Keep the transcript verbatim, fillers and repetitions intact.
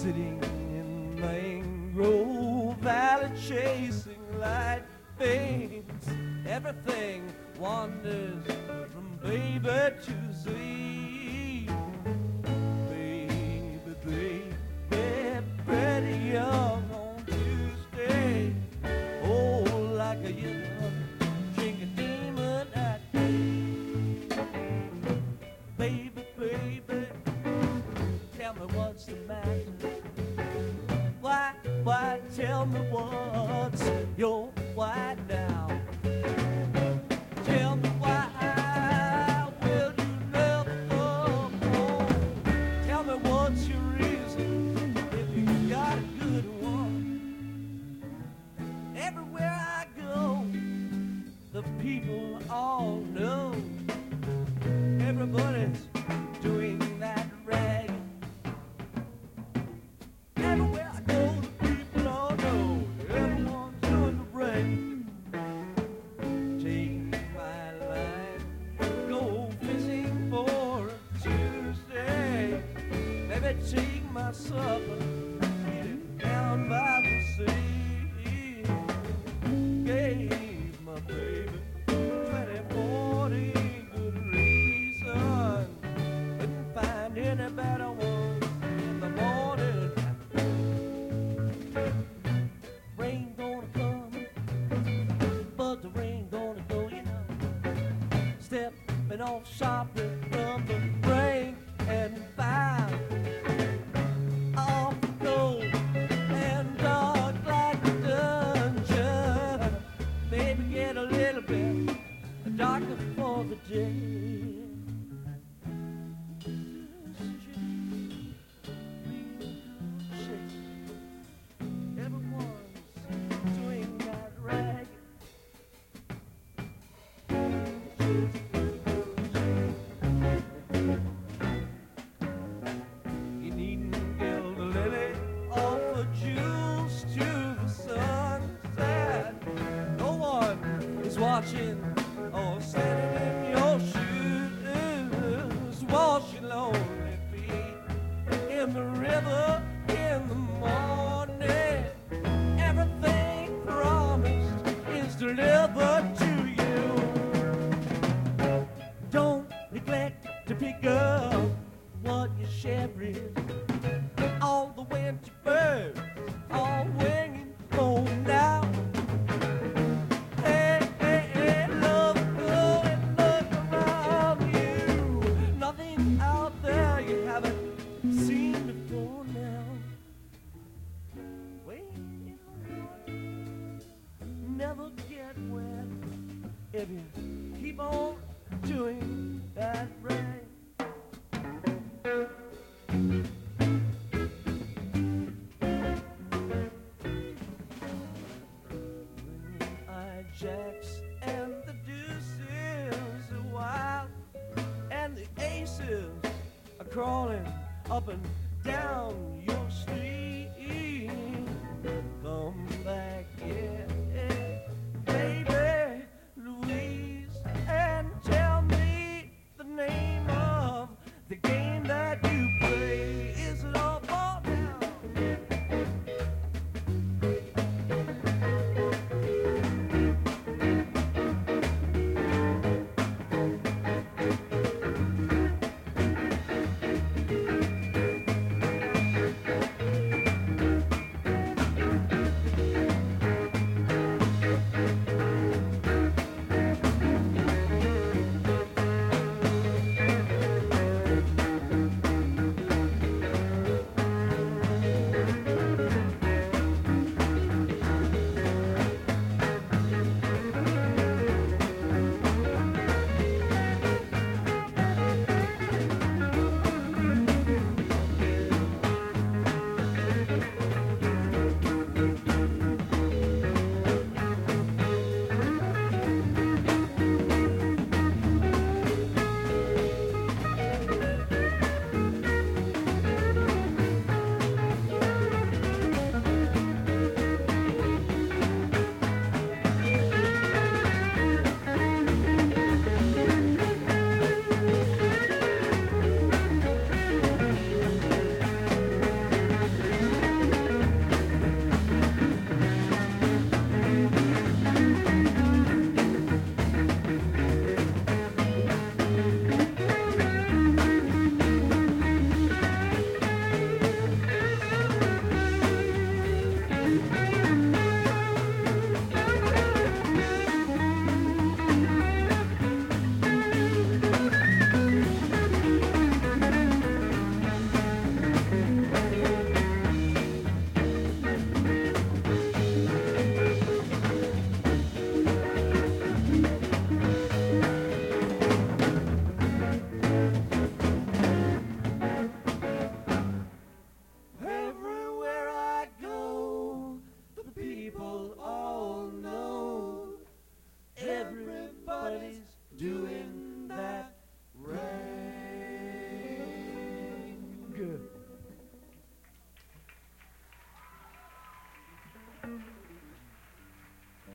sitting in Mangrove Valley chasing light veins. Everything wanders from baby to Z. Baby, baby, pretty young on Tuesday. Oh, like a young drinking demon at day. Baby, baby, tell me what's the matter. Why, why, tell me what's your why now. Tell me why will you never come home. Tell me what's your reason if you got a good one. Everywhere I go, the people all know everybody's doing that rag. Everywhere I go, the people all know everyone's doing the rag. Take my line, go fishing for a Tuesday. Maybe take my supper, eat it down by the sea. Gave my baby twenty, forty good reasons. Couldn't find any better ones in the morning. Rain gonna come, but the rain gonna go, you know. Stepping off sharply from the rain and found off cold and dark like a dungeon. Maybe get a little bit darker for the day. Everyone's doing that rag. You needn't gild the lily or jewels to the sunset. No one is watching or standing in your shoes. Wash your lonely feet in the river in the morning. Everything promised is delivered to you. Don't neglect to pick up what your share is. All the winter birds are winging home now. Hey, hey, hey, love, go and look around you. Nothing out there you haven't seen before now. Wait, never get wet if you keep on doing that right. Jacks and the deuces are wild, and the aces are crawling up and down